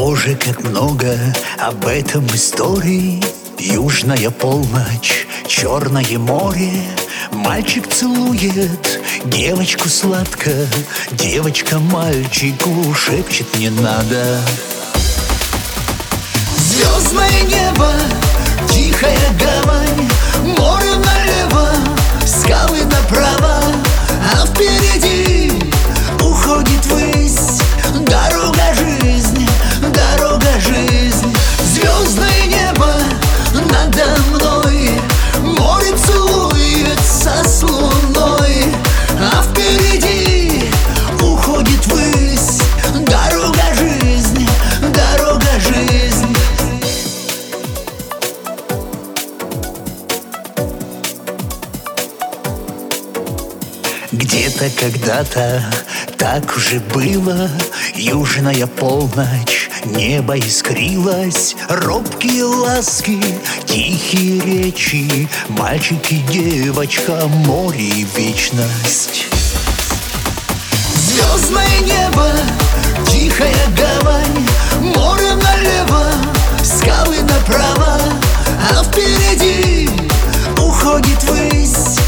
Боже, как много об этом историй. Южная полночь, Черное море. Мальчик целует девочку сладко, девочка мальчику шепчет: не надо. Звездное небо, тихая гавань, море налево, скалы направо, а впереди уходит ввысь дорога жизнь, дорога жизнь. Звездное небо надо мной, море целуется с луной, а впереди уходит ввысь дорога жизнь, дорога жизнь. Где-то когда-то так уже было. Южная полночь, небо искрилось, робкие ласки, тихие речи, мальчик и девочка, море и вечность. Звездное небо, тихая гавань, море налево, скалы направо, а впереди уходит ввысь